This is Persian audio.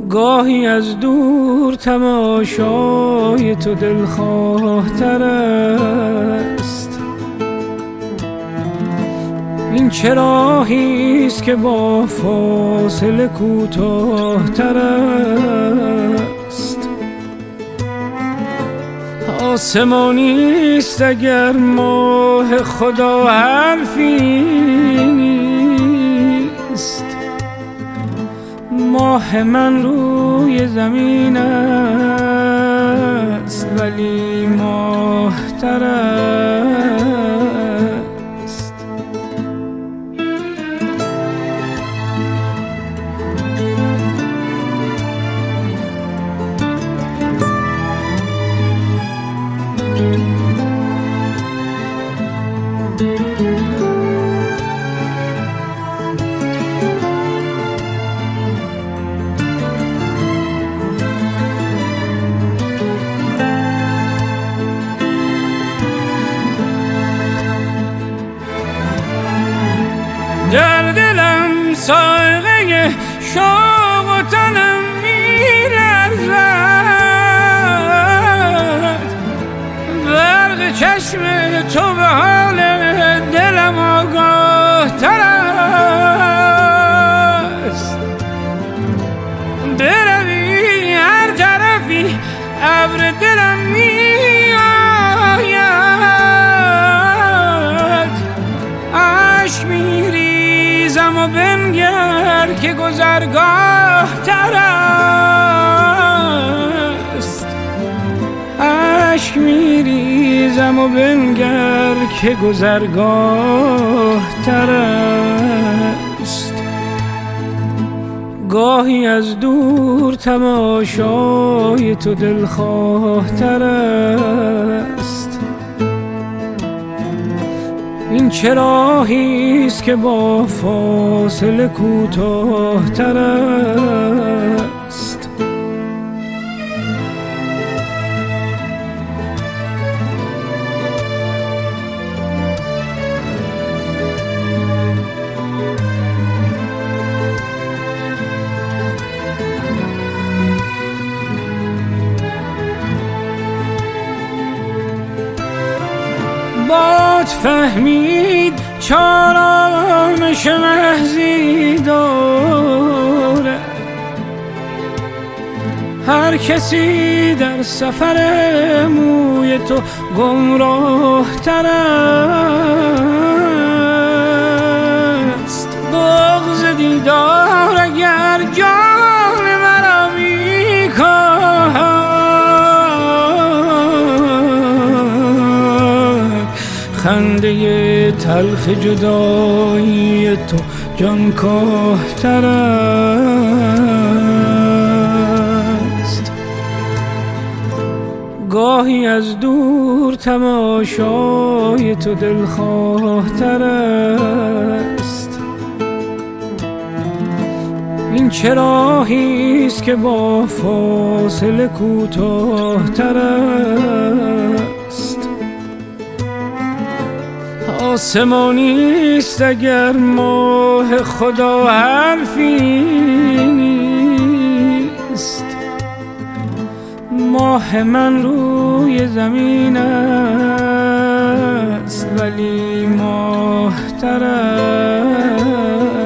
گاهی از دور تماشای تو دلخواه‌تر است. این چه راهیست که با فاصله کوتاه‌تر است. آسمانیست اگر ماه خدا حرفی نیست. ماه من روی زمین است ولی ماه‌تر است. در دلم سایقه شوق و تنم می‌لرزد. برق چشم تو به حال دلم آگاه‌تر است. بروی هر طرفی ابر دلم می‌آید. اشک می‌ریزم و بنگر که گذرگاه‌تر است. اشک می‌ریزم و بنگر که گذرگاه‌تر است. گاهی از دور تماشای تو دلخواه‌تر است. این چه راهیست که با فاصله کوتاه‌تر است. باد فهمید چارامش محضی داره. هر کسی در سفر موی تو گمراه تر است. بغض دیدار اگر جان مرا می‌کاهد. خنده تلخ جدایی تو جانکاه‌تر است. گاهی از دور تماشای تو دلخواه‌تر است. این چه راهیست که با فاصله کوتاه‌تر است. آسمانیست اگر ماه خدا حرفی نیست. ماه من روی زمین است ولی ماه‌تر است.